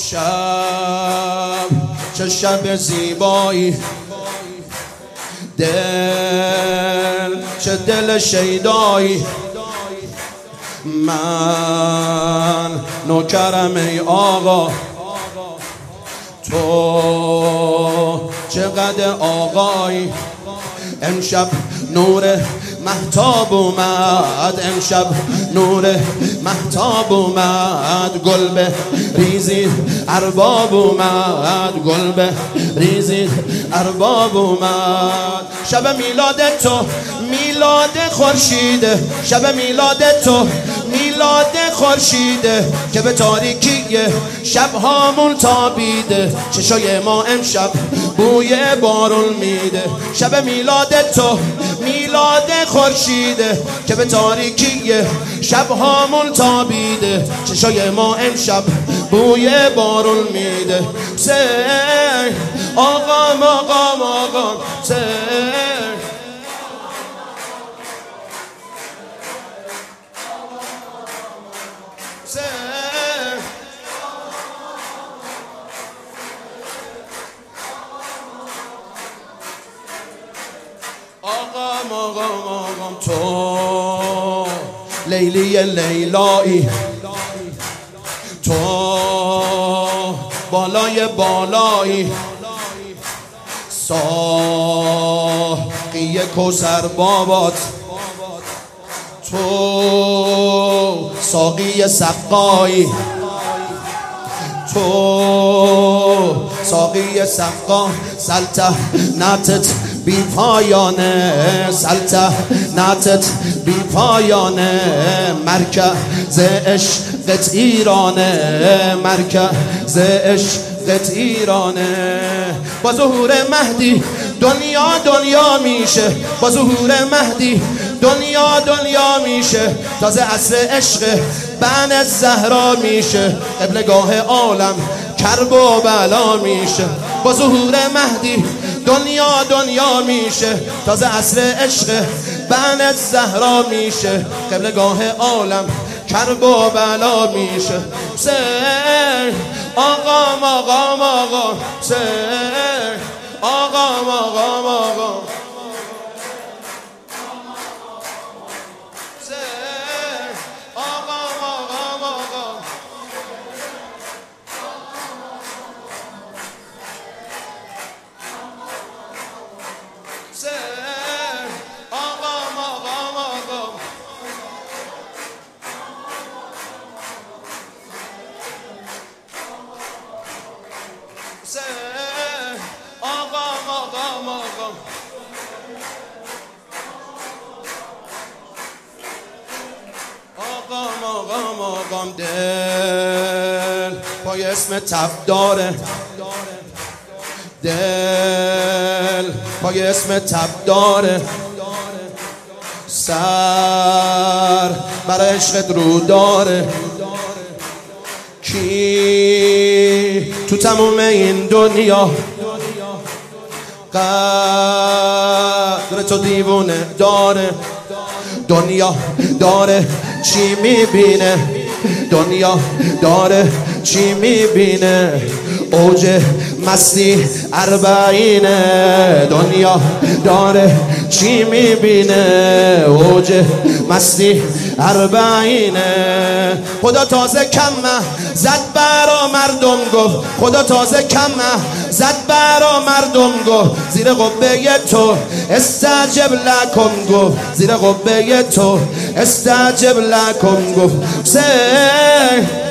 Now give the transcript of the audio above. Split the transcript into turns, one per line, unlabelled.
شب چه شب زیبایی، دل چه دل شیدایی، من نوکرم ای آقا، تو چقدر آقایی. امشب نور مهتاب اومد، امشب نور مهتاب اومد، گل به ریزید ارباب اومد، گل به ریزید ارباب اومد. شب میلاد تو میلاد خورشیده، شب میلاد تو میلاد خورشیده که به تاریکی شبهامون تابیده، چشای ما امشب بوی بارون میده. شب میلاد تو میلاد خورشیده که به تاریکی شبهامون تابیده، چشای ما امشب بوی بارون میده. سر آقام آقام آقام سر آقام آقام آقام تو لیلی لیلایی، تو بالای بالایی، ساقی کوثر بابات، تو ساقی سقایی، تو ساقی سقا، سلطنتت بی پایانه، سلطنتت بی پایانه، مرکز عشقت ایرانه، مرکز عشقت ایرانه. با ظهور مهدی دنیا دنیا میشه، با ظهور مهدی دنیا دنیا میشه، تازه عصر عشق بن زهرا میشه، قبلگاه عالم کرب و بلا میشه. با ظهور مهدی دنیا دنیا میشه، تازه عصر عشق بن زهرا میشه، قبلگاه عالم کرب و بلا میشه. سر آقام آقام آقام سر آقام آقام آقام سر آقام آقام آقام سر آقام آقام آقام سر آقام آقام آقام آقام آقام آقام. دل پای اسم تب داره، دل پای اسم تب داره، سر بر عشقت رو داره. کی تو تموم این دنیا قدر تو دیوونه داره؟ دنیا داره چی میبینه؟ دنیا داره چی میبینه؟ اوج مستی اربعینه، دنیا داره چی میبینه؟ اوج مستی اربعینه. خدا تازه کم زد برا مردم گفت، خدا تازه کم زد برا مردم گفت، زیر قبه تو استعجب لکم گفت، زیر قبه تو استعجب لکم گفت.